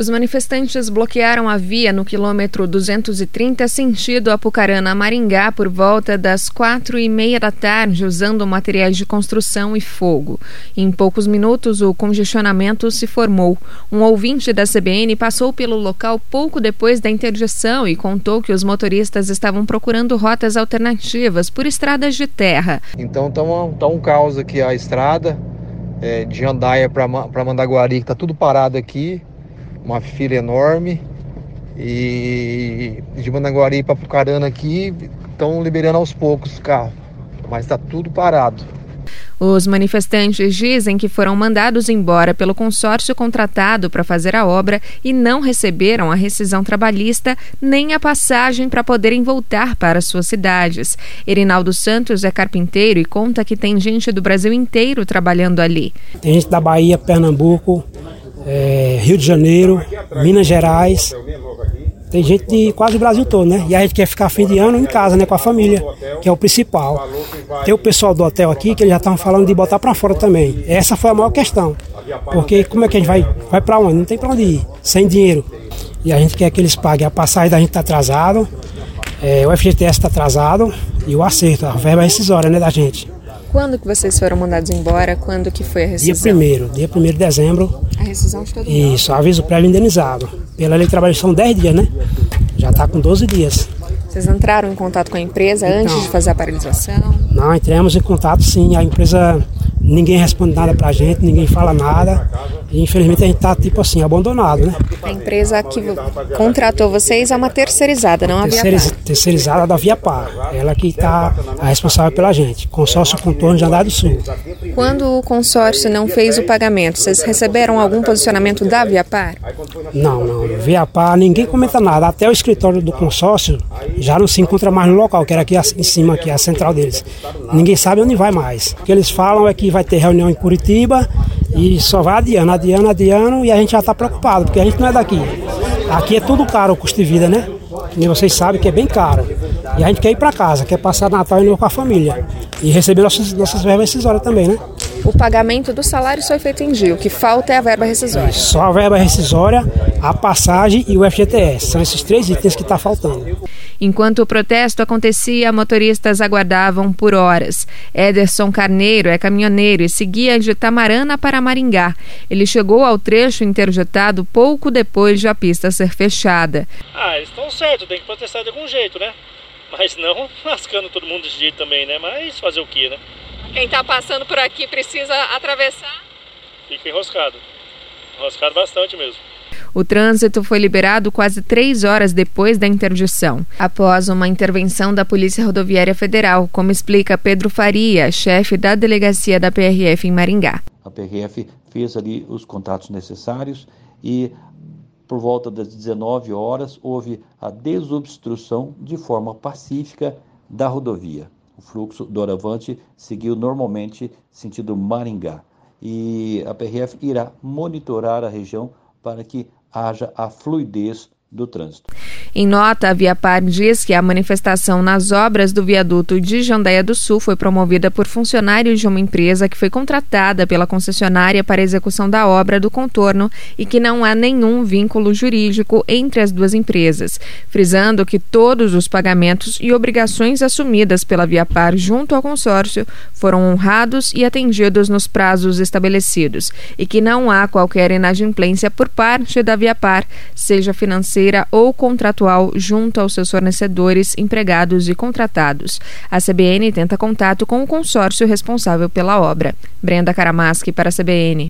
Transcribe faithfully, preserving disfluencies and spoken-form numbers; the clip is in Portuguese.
Os manifestantes bloquearam a via no quilômetro duzentos e trinta, sentido Apucarana a Maringá, por volta das quatro e meia da tarde, usando materiais de construção e fogo. Em poucos minutos, o congestionamento se formou. Um ouvinte da C B N passou pelo local pouco depois da interdição e contou que os motoristas estavam procurando rotas alternativas por estradas de terra. Então está um, tá um caos aqui a estrada é, de Jandaia para Mandaguari, que está tudo parado aqui. Uma fila enorme, e de Mandaguari para Apucarana aqui estão liberando aos poucos os carros, mas está tudo parado. Os manifestantes dizem que foram mandados embora pelo consórcio contratado para fazer a obra e não receberam a rescisão trabalhista nem a passagem para poderem voltar para suas cidades. Erinaldo Santos é carpinteiro e conta que tem gente do Brasil inteiro trabalhando ali. Tem gente da Bahia, Pernambuco, É, Rio de Janeiro, Minas Gerais, tem gente de quase o Brasil todo, né? E a gente quer ficar fim de ano em casa, né? Com a família, que é o principal. Tem o pessoal do hotel aqui que eles já estavam falando de botar para fora também. Essa foi a maior questão, porque como é que a gente vai, vai para onde? Não tem para onde ir, sem dinheiro. E a gente quer que eles paguem. A passagem da gente está atrasado, é, o F G T S está atrasado e o acerto, a verba rescisória, né, da gente. Quando que vocês foram mandados embora? Quando que foi a rescisão? Dia primeiro, dia primeiro de dezembro. A rescisão de todo mundo? Isso, aviso prévio indenizado. Pela lei de trabalho são dez dias, né? Já está com doze dias. Vocês entraram em contato com a empresa então, antes de fazer a paralisação? Não, entramos em contato sim. A empresa, ninguém responde nada pra gente, ninguém fala nada. E infelizmente a gente está tipo assim, abandonado, né? A empresa que contratou vocês é uma terceirizada, não a Terceiriz, Viapar? Terceirizada da Viapar. Ela que está responsável pela gente. Consórcio Contorno de Jandaia do Sul. Quando o consórcio não fez o pagamento, vocês receberam algum posicionamento da Viapar? Não, não. Viapar, ninguém comenta nada. Até o escritório do consórcio já não se encontra mais no local, que era aqui em cima, aqui a central deles. Ninguém sabe onde vai mais. O que eles falam é que vai ter reunião em Curitiba e só vai adiando, adiando, adiando, e a gente já está preocupado, porque a gente não é daqui. Aqui é tudo caro o custo de vida, né? E vocês sabem que é bem caro. E a gente quer ir para casa, quer passar Natal e Novo com a família. E receber nossas, nossas verbas rescisórias também, né? O pagamento do salário só é feito em dia. O que falta é a verba rescisória. Só a verba rescisória, a passagem e o F G T S. São esses três itens que estão faltando. Enquanto o protesto acontecia, motoristas aguardavam por horas. Ederson Carneiro é caminhoneiro e seguia de Itamarana para Maringá. Ele chegou ao trecho interditado pouco depois de a pista ser fechada. Ah, eles estão certos, tem que protestar de algum jeito, né? Mas não lascando todo mundo desse jeito também, né? Mas fazer o quê, né? Quem está passando por aqui precisa atravessar? Fica enroscado. Enroscado bastante mesmo. O trânsito foi liberado quase três horas depois da interdição, após uma intervenção da Polícia Rodoviária Federal, como explica Pedro Faria, chefe da delegacia da P R F em Maringá. A P R F fez ali os contatos necessários e, por volta das dezenove horas, houve a desobstrução de forma pacífica da rodovia. O fluxo doravante seguiu normalmente sentido Maringá. E a P R F irá monitorar a região para que haja a fluidez do trânsito. Em nota, a Viapar diz que a manifestação nas obras do viaduto de Jandaia do Sul foi promovida por funcionários de uma empresa que foi contratada pela concessionária para a execução da obra do contorno e que não há nenhum vínculo jurídico entre as duas empresas, frisando que todos os pagamentos e obrigações assumidas pela Viapar junto ao consórcio foram honrados e atendidos nos prazos estabelecidos e que não há qualquer inadimplência por parte da Viapar, seja financeira ou contratual junto aos seus fornecedores, empregados e contratados. A C B N tenta contato com o consórcio responsável pela obra. Brenda Karamaschi para a C B N.